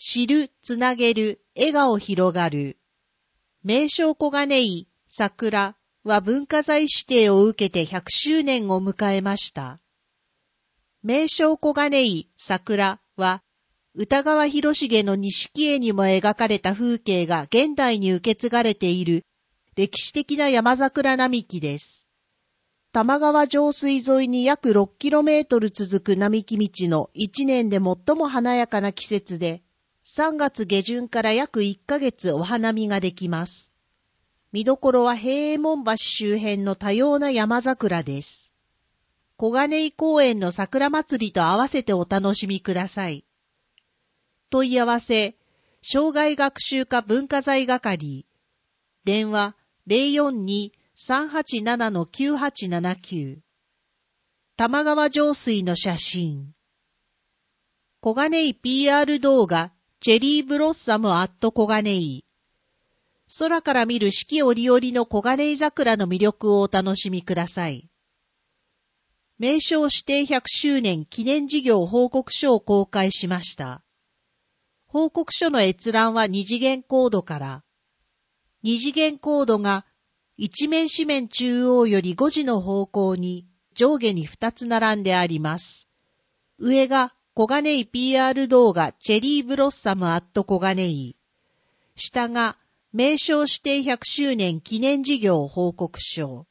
知る、つなげる、笑顔広がる。名勝小金井桜は文化財指定を受けて100周年を迎えました。名勝小金井桜は、歌川広重の錦絵にも描かれた風景が現代に受け継がれている歴史的な山桜並木です。玉川上水沿いに約 6km 続く並木道の1年で最も華やかな季節で、3月下旬から約1ヶ月お花見ができます。見どころは平衛門橋周辺の多様な山桜です。小金井公園の桜祭りと合わせてお楽しみください。問い合わせ、生涯学習課文化財係、電話 042-387-9879、玉川上水の写真。小金井 PR 動画、チェリーブロッサムアット小金井。空から見る四季折々の小金井桜の魅力をお楽しみください。名勝指定100周年記念事業報告書を公開しました。報告書の閲覧は2次元コードから。2次元コードが一面紙面中央より5時の方向に上下に2つ並んであります。上が小金井 PR 動画チェリーブロッサムアット小金井。下が名勝指定100周年記念事業報告書。